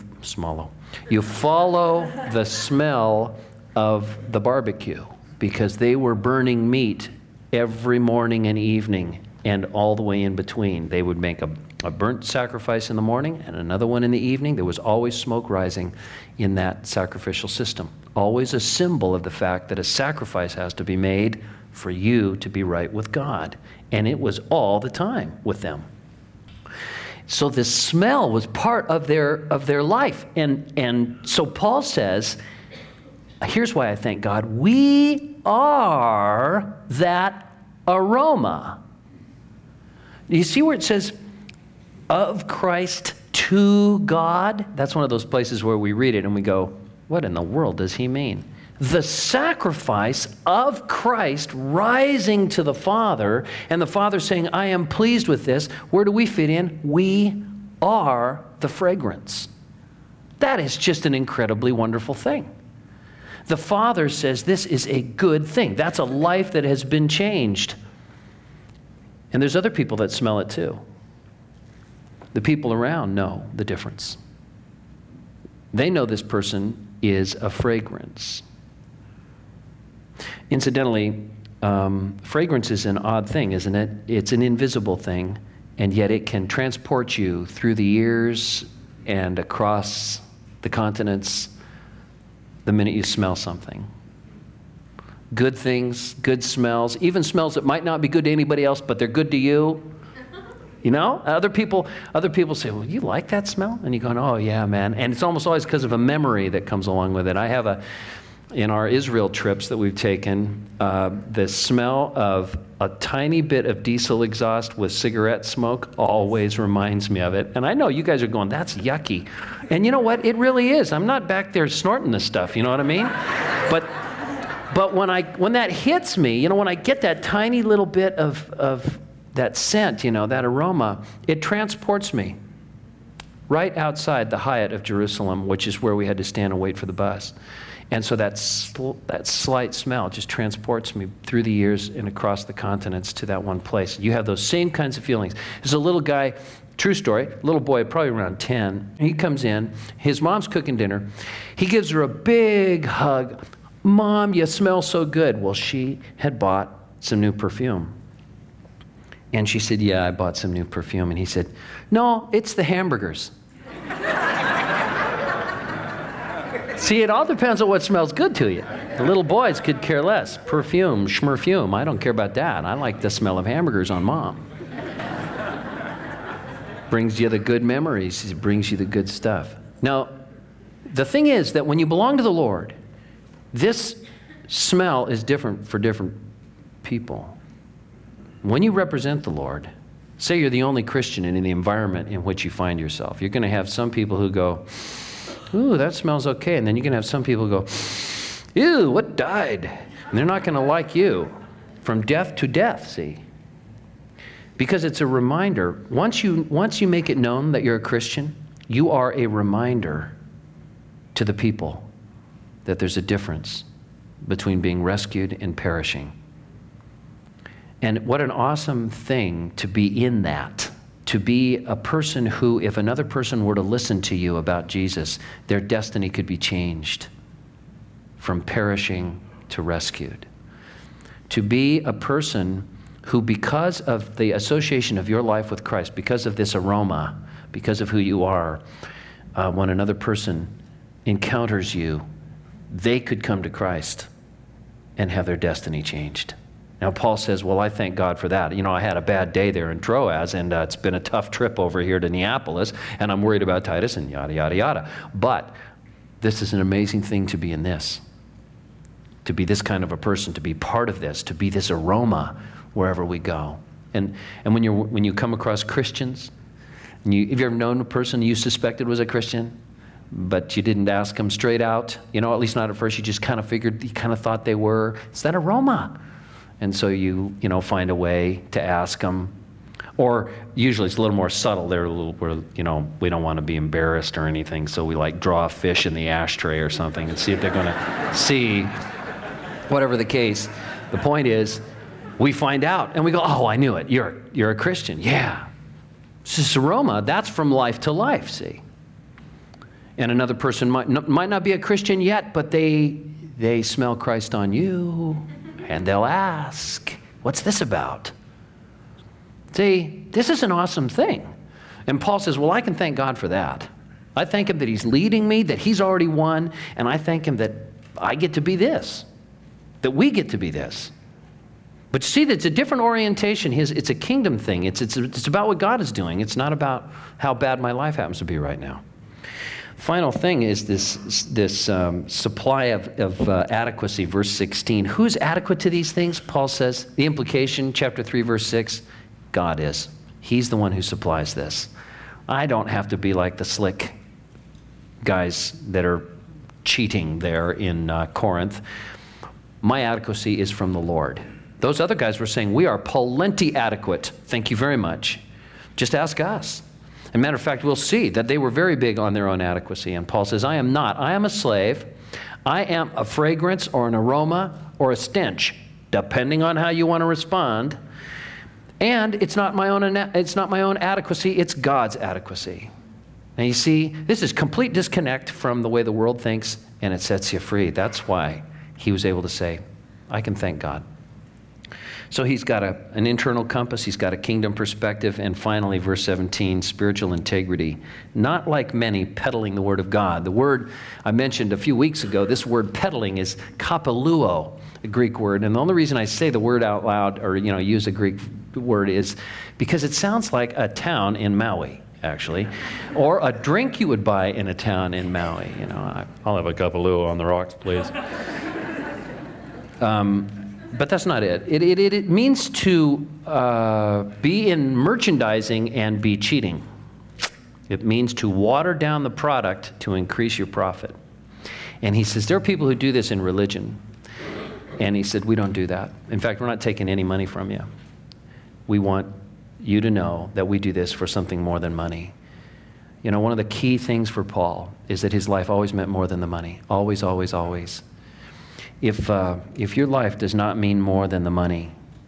the smell of the barbecue, because they were burning meat every morning and evening and all the way in between. They would make a burnt sacrifice in the morning and another one in the evening. There was always smoke rising in that sacrificial system. Always a symbol of the fact that a sacrifice has to be made for you to be right with God. And it was all the time with them. So this smell was part of their life. And so Paul says, Here's why I thank God. We are that aroma. You see where it says, of Christ to God? That's one of those places where we read it and we go, what in the world does he mean? The sacrifice of Christ rising to the Father, and the Father saying, I am pleased with this. Where do we fit in? We are the fragrance. That is just an incredibly wonderful thing. The Father says this is a good thing. That's a life that has been changed. And there's other people that smell it too. The people around know the difference. They know this person is a fragrance. Incidentally, fragrance is an odd thing, isn't it? It's an invisible thing, and yet it can transport you through the years and across the continents the minute you smell something. Good things, good smells, even smells that might not be good to anybody else, but they're good to you. You know, other people say, well, you like that smell? And you're going, oh, yeah, man. And it's almost always because of a memory that comes along with it. I have in our Israel trips that we've taken, the smell of a tiny bit of diesel exhaust with cigarette smoke always reminds me of it. And I know you guys are going, that's yucky. And you know what? It really is. I'm not back there snorting this stuff, you know what I mean? But when that hits me, you know, when I get that tiny little bit of that scent, you know, that aroma, it transports me right outside the Hyatt of Jerusalem, which is where we had to stand and wait for the bus. And so that slight smell just transports me through the years and across the continents to that one place. You have those same kinds of feelings. There's a little guy, true story, little boy, probably around 10. He comes in, his mom's cooking dinner. He gives her a big hug. Mom, you smell so good. Well, she had bought some new perfume. And she said, yeah, I bought some new perfume. And he said, no, it's the hamburgers. See, it all depends on what smells good to you. The little boys could care less. Perfume, schmerfume, I don't care about that. I like the smell of hamburgers on Mom. Brings you the good memories. It brings you the good stuff. Now, the thing is that when you belong to the Lord, this smell is different for different people. When you represent the Lord, say you're the only Christian in the environment in which you find yourself, you're going to have some people who go, ooh, that smells okay. And then you're going to have some people go, ew, what died? And they're not going to like you from death to death, see? Because it's a reminder. Once you make it known that you're a Christian, you are a reminder to the people that there's a difference between being rescued and perishing. And what an awesome thing to be in that, to be a person who, if another person were to listen to you about Jesus, their destiny could be changed from perishing to rescued. To be a person who, because of the association of your life with Christ, because of this aroma, because of who you are, when another person encounters you, they could come to Christ and have their destiny changed. Now, Paul says, well, I thank God for that. You know, I had a bad day there in Troas, and it's been a tough trip over here to Neapolis, and I'm worried about Titus, and yada, yada, yada. But this is an amazing thing to be in this, to be this kind of a person, to be part of this, to be this aroma wherever we go. And when you come across Christians, have you ever known a person you suspected was a Christian, but you didn't ask them straight out? You know, at least not at first. You just kind of figured, you kind of thought they were. It's that aroma. And so you find a way to ask them. Or usually it's a little more subtle. They're a little, we don't want to be embarrassed or anything, so we like draw a fish in the ashtray or something and see if they're going to see. Whatever the case, the point is, we find out and we go, oh, I knew it. You're a Christian. Yeah. It's this aroma, that's from life to life, see. And another person might not be a Christian yet, but they smell Christ on you. And they'll ask, what's this about? See, this is an awesome thing. And Paul says, well, I can thank God for that. I thank him that he's leading me, that he's already won, and I thank him that I get to be this, that we get to be this. But see, it's a different orientation. It's a kingdom thing. It's about what God is doing. It's not about how bad my life happens to be right now. Final thing is this supply of adequacy, verse 16. Who's adequate to these things? Paul says, the implication, chapter 3, verse 6, God is. He's the one who supplies this. I don't have to be like the slick guys that are cheating there in Corinth. My adequacy is from the Lord. Those other guys were saying, we are plenty adequate. Thank you very much. Just ask us. As a matter of fact, we'll see that they were very big on their own adequacy. And Paul says, I am not. I am a slave. I am a fragrance or an aroma or a stench, depending on how you want to respond. And it's not my own adequacy, it's God's adequacy. And you see, this is complete disconnect from the way the world thinks, and it sets you free. That's why he was able to say, I can thank God. So he's got an internal compass, he's got a kingdom perspective, and finally, verse 17, spiritual integrity. Not like many peddling the word of God. The word I mentioned a few weeks ago, this word peddling is kapaluo, a Greek word. And the only reason I say the word out loud or use a Greek word is because it sounds like a town in Maui, actually, or a drink you would buy in a town in Maui. I'll have a kapaluo on the rocks, please. But that's not it. It means to be in merchandising and be cheating. It means to water down the product to increase your profit. And he says, there are people who do this in religion. And he said, we don't do that. In fact, we're not taking any money from you. We want you to know that we do this for something more than money. One of the key things for Paul is that his life always meant more than the money. Always, always, always. If your life does not mean more than the money,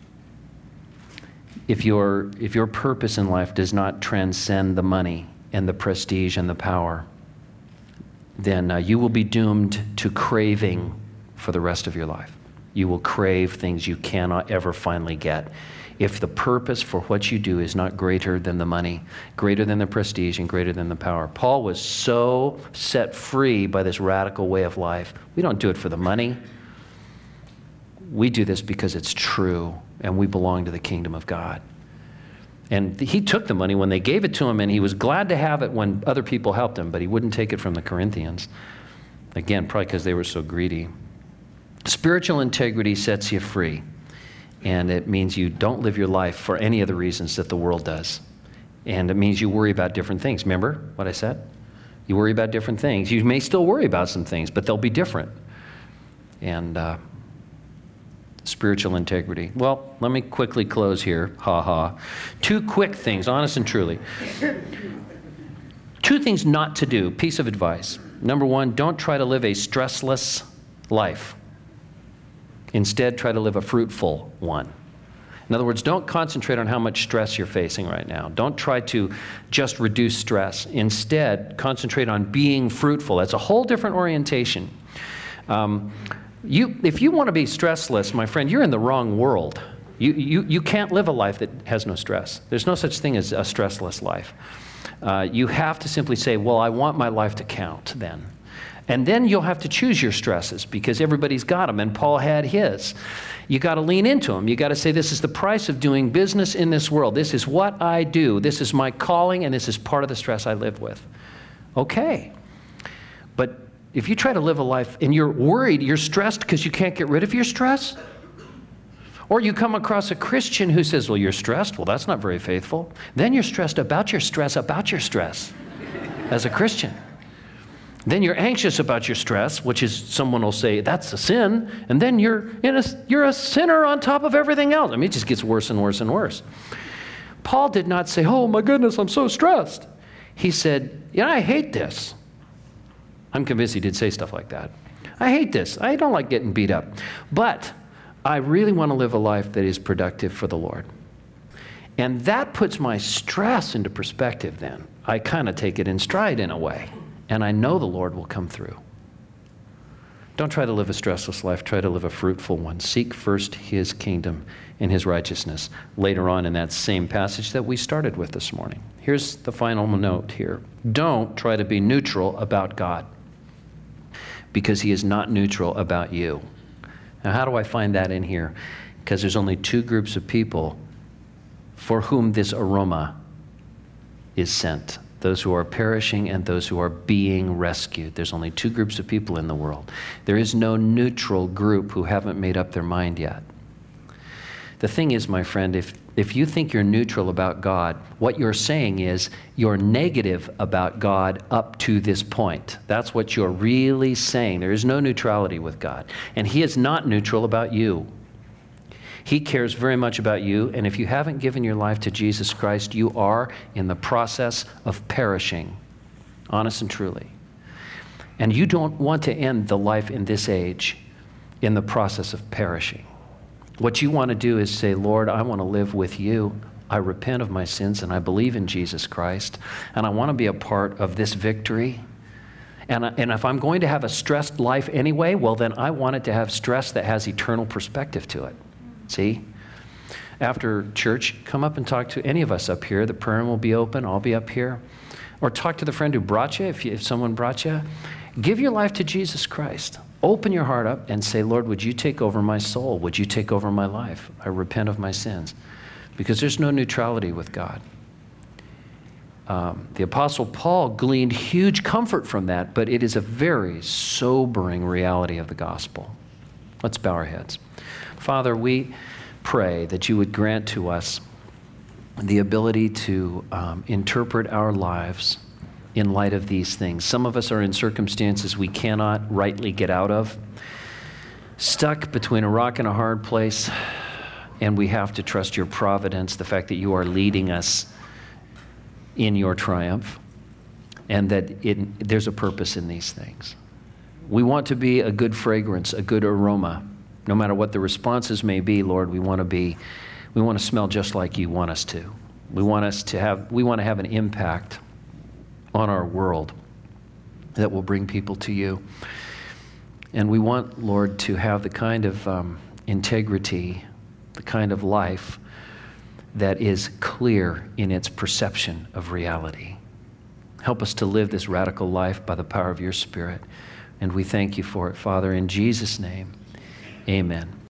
if your purpose in life does not transcend the money and the prestige and the power, then you will be doomed to craving for the rest of your life. You will crave things you cannot ever finally get. If the purpose for what you do is not greater than the money, greater than the prestige, and greater than the power. Paul was so set free by this radical way of life. We don't do it for the money. We do this because it's true, and we belong to the kingdom of God. And he took the money when they gave it to him, and he was glad to have it when other people helped him, but he wouldn't take it from the Corinthians. Again, probably because they were so greedy. Spiritual integrity sets you free, and it means you don't live your life for any of the reasons that the world does. And it means you worry about different things. Remember what I said? You worry about different things. You may still worry about some things, but they'll be different. And spiritual integrity. Well, let me quickly close here. Two quick things, honest and truly. Two things not to do, piece of advice. Number one, don't try to live a stressless life. Instead, try to live a fruitful one. In other words, don't concentrate on how much stress you're facing right now. Don't try to just reduce stress. Instead, concentrate on being fruitful. That's a whole different orientation. If you want to be stressless, my friend, you're in the wrong world. You can't live a life that has no stress. There's no such thing as a stressless life. You have to simply say, well, I want my life to count then. And then you'll have to choose your stresses because everybody's got them, and Paul had his. You got to lean into them. You got to say, this is the price of doing business in this world. This is what I do. This is my calling, and this is part of the stress I live with. Okay. But if you try to live a life and you're worried, you're stressed because you can't get rid of your stress, or you come across a Christian who says, well, you're stressed. Well, that's not very faithful. Then you're stressed about your stress as a Christian. Then you're anxious about your stress, which is someone will say, that's a sin. And then you're a sinner on top of everything else. I mean, it just gets worse and worse and worse. Paul did not say, oh my goodness, I'm so stressed. He said, I hate this. I'm convinced he did say stuff like that. I hate this. I don't like getting beat up. But I really want to live a life that is productive for the Lord. And that puts my stress into perspective then. I kind of take it in stride in a way. And I know the Lord will come through. Don't try to live a stressless life. Try to live a fruitful one. Seek first his kingdom and his righteousness. Later on in that same passage that we started with this morning. Here's the final note here. Don't try to be neutral about God, because he is not neutral about you. Now, how do I find that in here? Because there's only two groups of people for whom this aroma is sent. those who are perishing and those who are being rescued. There's only two groups of people in the world. There is no neutral group who haven't made up their mind yet. The thing is, my friend, if you think you're neutral about God, what you're saying is you're negative about God up to this point. That's what you're really saying. There is no neutrality with God. And He is not neutral about you. He cares very much about you, and if you haven't given your life to Jesus Christ, you are in the process of perishing, honest and truly. And you don't want to end the life in this age in the process of perishing. What you want to do is say, Lord, I want to live with you. I repent of my sins, and I believe in Jesus Christ, and I want to be a part of this victory. And if I'm going to have a stressed life anyway, well, then I want it to have stress that has eternal perspective to it. See? After church, come up and talk to any of us up here. The prayer room will be open. I'll be up here. Or talk to the friend who brought you, if someone brought you. Give your life to Jesus Christ. Open your heart up and say, Lord, would you take over my soul? Would you take over my life? I repent of my sins. Because there's no neutrality with God. The Apostle Paul gleaned huge comfort from that, but it is a very sobering reality of the gospel. Let's bow our heads. Father, we pray that you would grant to us the ability to interpret our lives in light of these things. Some of us are in circumstances we cannot rightly get out of, stuck between a rock and a hard place, and we have to trust your providence, the fact that you are leading us in your triumph, and that there's a purpose in these things. We want to be a good fragrance, a good aroma. No matter what the responses may be, Lord, we want to smell just like you want us to. We want to have an impact on our world that will bring people to you. And we want, Lord, to have the kind of integrity, the kind of life that is clear in its perception of reality. Help us to live this radical life by the power of your Spirit. And we thank you for it, Father, in Jesus' name. Amen.